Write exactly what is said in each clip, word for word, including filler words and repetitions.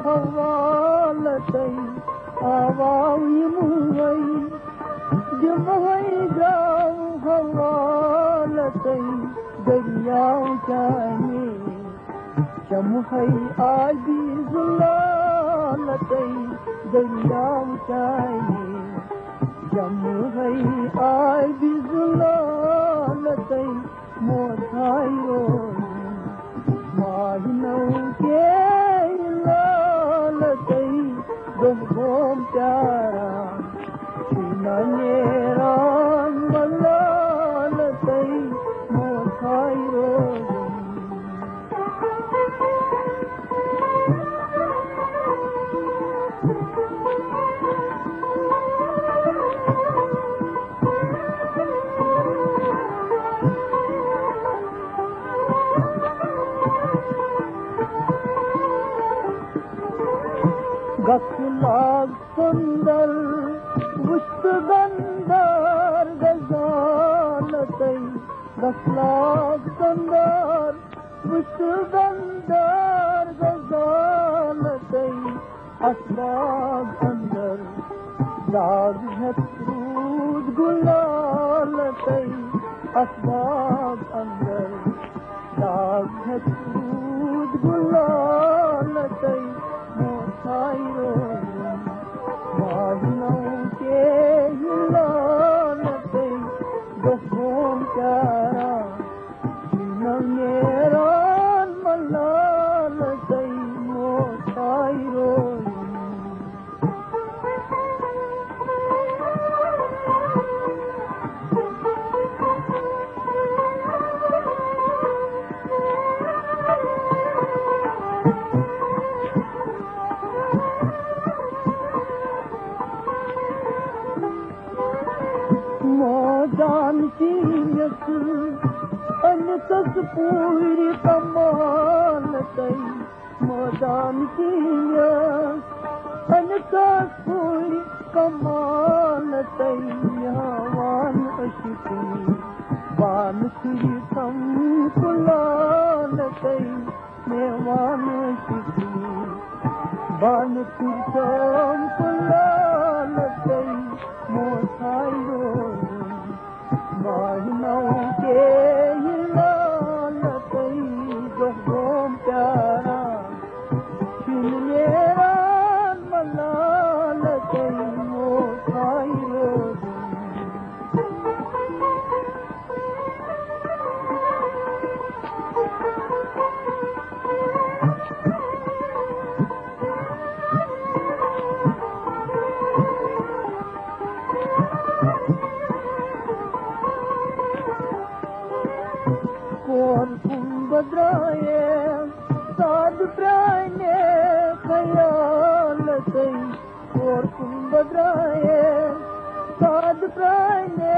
हवालतई आवाई मुवई जमवई जाऊं हवालतई दरियाओं जाने जमहई आदि जुलालतई दरियाओं जाने जमहई आदि जुलालतई मोथाई रोई माहिनों के लालतई दोम प्यारा नेरान मलालतई मोथाई रोई गखलाग सुंदर विश्वगंधर गजालतई गखलाग सुंदर विश्वगंधर गजालतई असबाग अंदर दाग हथरूद गुलालतई असबाग अंदर दाग हथरूद गुलालतई मोथाई रोई माहिनों के लालतई दोम प्यारा नेरान मलालतई मोथाई रोई जानती अनकस पूरी कमालतई जानती अनकस पूरी कमालतई वान अशकी वान श्री कम कुलालतई वान अशकी वान श्री कम कुलालतई मोथाई रोई माहिनों के लालतई दोम प्यारा नेरान मलालतई मोथाई रोई बद्राए साध प्राणे खयालतई और तुम बद्राए साध प्राणे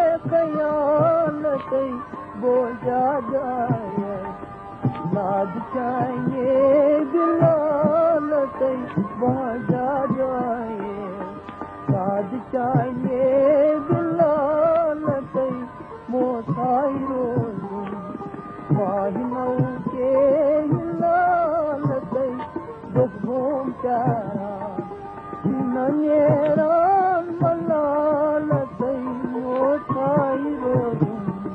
खयालतई बोझा जाए नाद चाहिए दिलालतई बोझा जाए नाद चाहिए दिलालतई मोथाई रोई माहिनों के लालतई दोम प्यारा नेरान मलालतई मोथाई रोई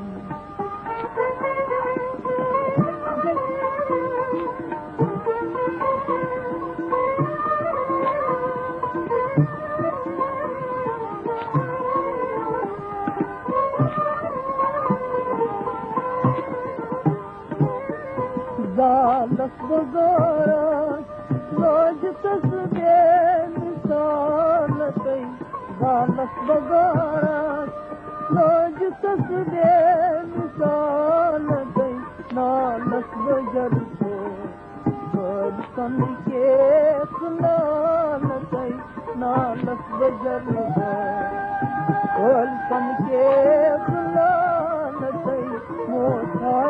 जालस बगारा रोज तस्बे मिसालतई जालस बगारा रोज तस्बे मिसालतई नालस बजर को बरसन के सुनालतई नालस बजर बरसन के सुनालतई मोथा